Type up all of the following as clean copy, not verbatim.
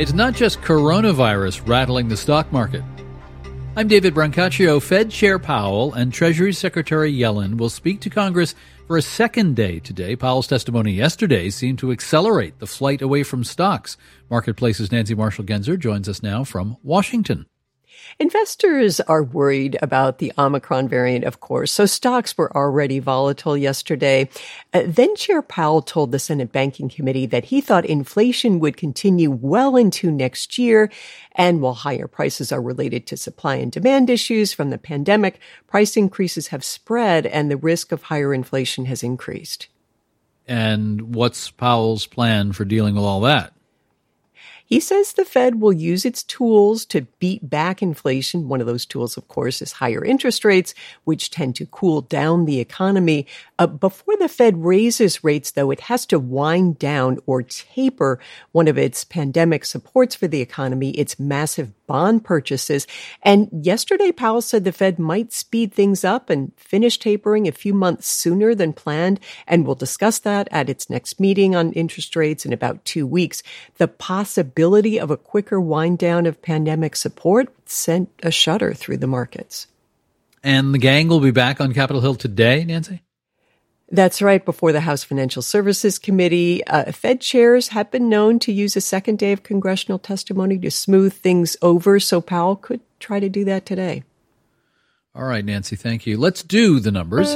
It's not just coronavirus rattling the stock market. I'm David Brancaccio. Fed Chair Powell and Treasury Secretary Yellen will speak to Congress for a second day today. Powell's testimony yesterday seemed to accelerate the flight away from stocks. Marketplace's Nancy Marshall-Genzer joins us now from Washington. Investors are worried about the Omicron variant, of course, so stocks were already volatile yesterday. Then Chair Powell told the Senate Banking Committee that he thought inflation would continue well into next year. And while higher prices are related to supply and demand issues from the pandemic, price increases have spread and the risk of higher inflation has increased. And what's Powell's plan for dealing with all that? He says the Fed will use its tools to beat back inflation. One of those tools, of course, is higher interest rates, which tend to cool down the economy. Before the Fed raises rates, though, it has to wind down or taper one of its pandemic supports for the economy, its massive bond purchases. And yesterday, Powell said the Fed might speed things up and finish tapering a few months sooner than planned. And we'll discuss that at its next meeting on interest rates in about 2 weeks. The possibility of a quicker wind down of pandemic support sent a shudder through the markets. And the gang will be back on Capitol Hill today, Nancy? That's right. Before the House Financial Services Committee, Fed chairs have been known to use a second day of congressional testimony to smooth things over, so Powell could try to do that today. All right, Nancy, thank you. Let's do the numbers.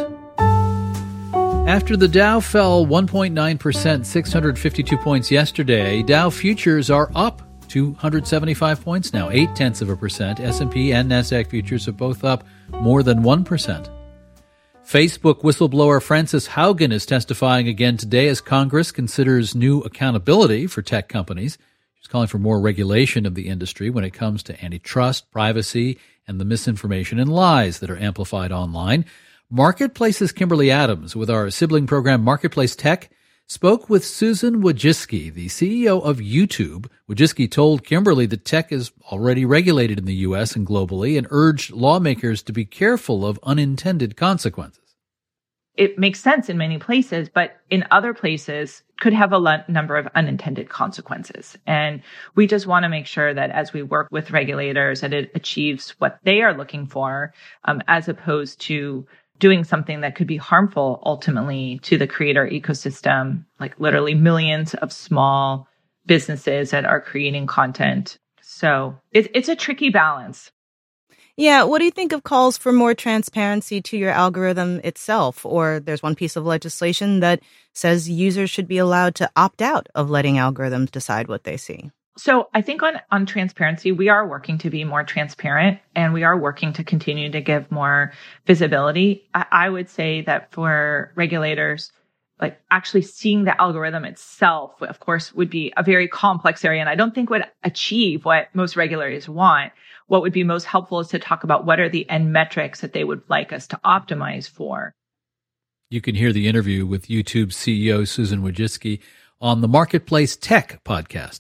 After the Dow fell 1.9%, 652 points yesterday, Dow futures are up 275 points now, 0.8%. S&P and NASDAQ futures are both up more than 1%. Facebook whistleblower Frances Haugen is testifying again today as Congress considers new accountability for tech companies. She's calling for more regulation of the industry when it comes to antitrust, privacy, and the misinformation and lies that are amplified online. Marketplace's Kimberly Adams, with our sibling program Marketplace Tech, spoke with Susan Wojcicki, the CEO of YouTube. Wojcicki told Kimberly that tech is already regulated in the U.S. and globally and urged lawmakers to be careful of unintended consequences. It makes sense in many places, but in other places could have a number of unintended consequences. And we just want to make sure that as we work with regulators, that it achieves what they are looking for, as opposed to doing something that could be harmful ultimately to the creator ecosystem, like literally millions of small businesses that are creating content. So it's a tricky balance. Yeah. What do you think of calls for more transparency to your algorithm itself? Or there's one piece of legislation that says users should be allowed to opt out of letting algorithms decide what they see. So I think on transparency, we are working to be more transparent and we are working to continue to give more visibility. I would say that for regulators, like actually seeing the algorithm itself, of course, would be a very complex area. And I don't think would achieve what most regulators want. What would be most helpful is to talk about what are the end metrics that they would like us to optimize for. You can hear the interview with YouTube CEO Susan Wojcicki on the Marketplace Tech podcast.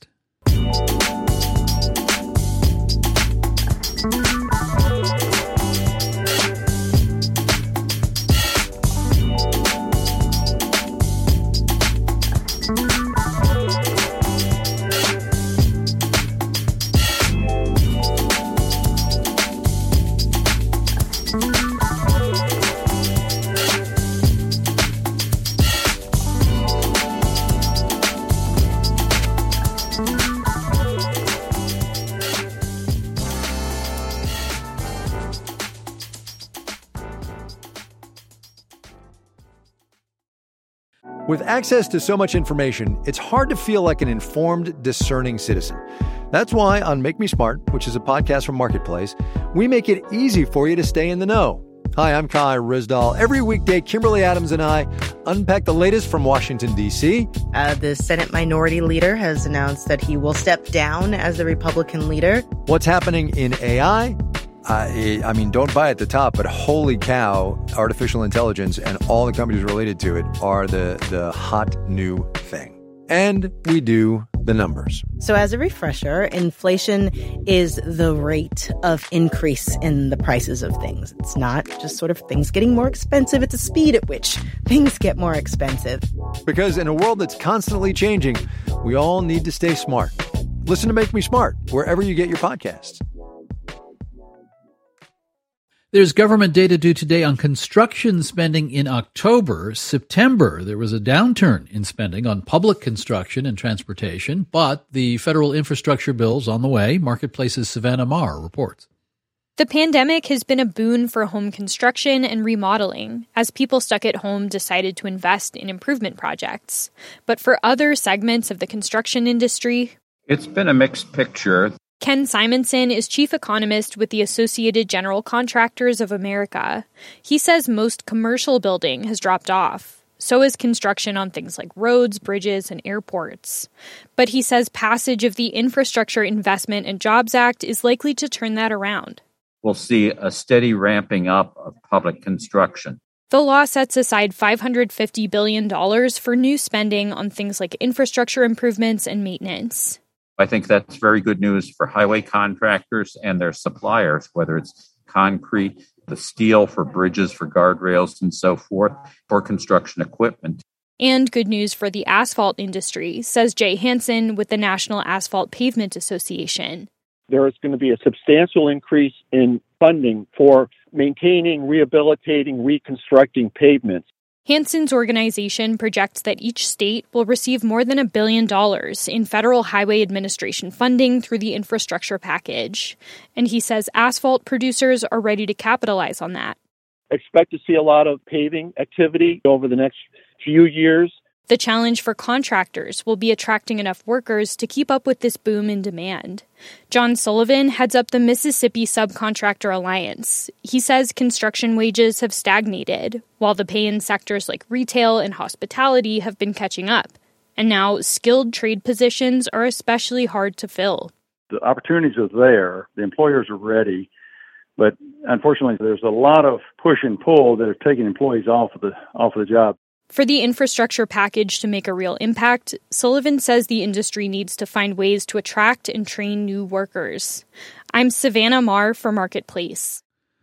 With access to so much information, it's hard to feel like an informed, discerning citizen. That's why on Make Me Smart, which is a podcast from Marketplace, we make it easy for you to stay in the know. Hi, I'm Kai Ryssdal. Every weekday, Kimberly Adams and I unpack the latest from Washington, D.C. The Senate Minority Leader has announced that he will step down as the Republican leader. What's happening in AI? I mean, don't buy at the top, but holy cow, artificial intelligence and all the companies related to it are the hot new thing. And we do the numbers. So as a refresher, inflation is the rate of increase in the prices of things. It's not just sort of things getting more expensive. It's a speed at which things get more expensive. Because in a world that's constantly changing, we all need to stay smart. Listen to Make Me Smart wherever you get your podcasts. There's government data due today on construction spending in October. September, there was a downturn in spending on public construction and transportation, but the federal infrastructure bill's on the way. Marketplace's Savannah Maher reports. The pandemic has been a boon for home construction and remodeling, as people stuck at home decided to invest in improvement projects. But for other segments of the construction industry, it's been a mixed picture. Ken Simonson is chief economist with the Associated General Contractors of America. He says most commercial building has dropped off. So is construction on things like roads, bridges, and airports. But he says passage of the Infrastructure Investment and Jobs Act is likely to turn that around. We'll see a steady ramping up of public construction. The law sets aside $550 billion for new spending on things like infrastructure improvements and maintenance. I think that's very good news for highway contractors and their suppliers, whether it's concrete, the steel for bridges, for guardrails, and so forth, or construction equipment. And good news for the asphalt industry, says Jay Hansen with the National Asphalt Pavement Association. There is going to be a substantial increase in funding for maintaining, rehabilitating, reconstructing pavements. Hansen's organization projects that each state will receive more than $1 billion in federal highway administration funding through the infrastructure package. And he says asphalt producers are ready to capitalize on that. Expect to see a lot of paving activity over the next few years. The challenge for contractors will be attracting enough workers to keep up with this boom in demand. John Sullivan heads up the Mississippi Subcontractor Alliance. He says construction wages have stagnated, while the pay in sectors like retail and hospitality have been catching up. And now skilled trade positions are especially hard to fill. The opportunities are there. The employers are ready. But unfortunately, there's a lot of push and pull that are taking employees off of the job. For the infrastructure package to make a real impact, Sullivan says the industry needs to find ways to attract and train new workers. I'm Savannah Maher for Marketplace.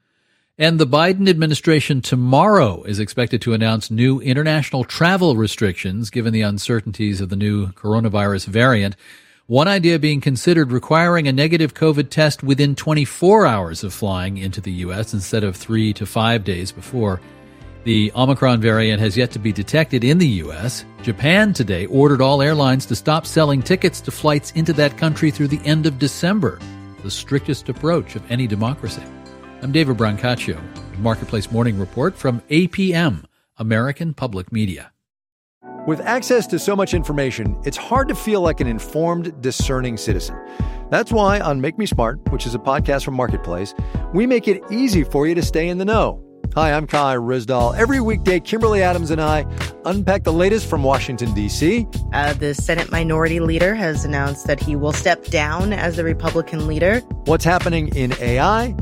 And the Biden administration tomorrow is expected to announce new international travel restrictions given the uncertainties of the new coronavirus variant. One idea being considered requiring a negative COVID test within 24 hours of flying into the U.S. instead of 3 to 5 days before. The Omicron variant has yet to be detected in the U.S. Japan today ordered all airlines to stop selling tickets to flights into that country through the end of December, the strictest approach of any democracy. I'm David Brancaccio, Marketplace Morning Report from APM, American Public Media. With access to so much information, it's hard to feel like an informed, discerning citizen. That's why on Make Me Smart, which is a podcast from Marketplace, we make it easy for you to stay in the know. Hi, I'm Kai Rizdal. Every weekday, Kimberly Adams and I unpack the latest from Washington, D.C. The Senate Minority Leader has announced that he will step down as the Republican leader. What's happening in AI?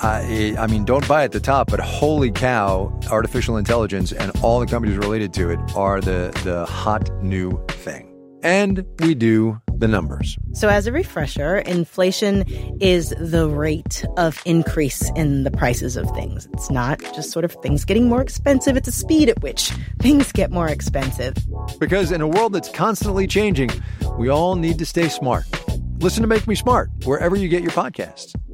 I mean, don't buy at the top, but holy cow, artificial intelligence and all the companies related to it are the hot new thing. And we do the numbers. So as a refresher, inflation is the rate of increase in the prices of things. It's not just sort of things getting more expensive. It's a speed at which things get more expensive. Because in a world that's constantly changing, we all need to stay smart. Listen to Make Me Smart wherever you get your podcasts.